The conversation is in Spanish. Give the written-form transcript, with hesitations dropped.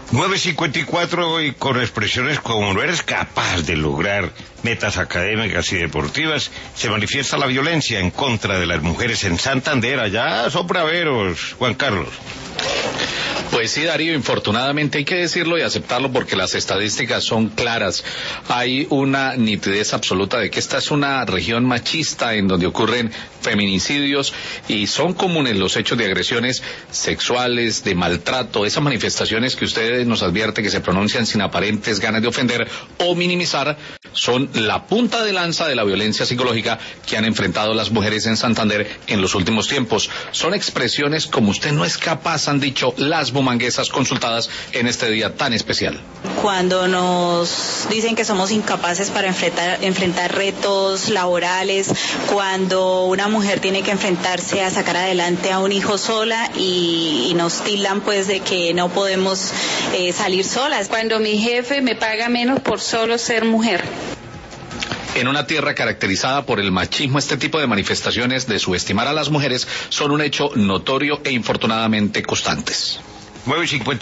9:54 y con expresiones como no eres capaz de lograr metas académicas y deportivas, se manifiesta la violencia en contra de las mujeres en Santander. Allá son braveros, Juan Carlos. Pues sí, Darío, infortunadamente hay que decirlo y aceptarlo porque las estadísticas son claras. Hay una nitidez absoluta de que esta es una región machista en donde ocurren feminicidios y son comunes los hechos de agresiones sexuales, de maltrato, esas manifestaciones que usted nos advierte que se pronuncian sin aparentes ganas de ofender o minimizar, son la punta de lanza de la violencia psicológica que han enfrentado las mujeres en Santander en los últimos tiempos. Son expresiones como usted no es capaz, han dicho las bumanguesas consultadas en este día tan especial. Cuando nos dicen que somos incapaces para enfrentar retos laborales, cuando una mujer tiene que enfrentarse a sacar adelante a un hijo sola y nos tildan pues de que no podemos salir solas. Cuando mi jefe me paga menos por solo ser mujer. En una tierra caracterizada por el machismo, este tipo de manifestaciones de subestimar a las mujeres son un hecho notorio e infortunadamente constantes. 9:50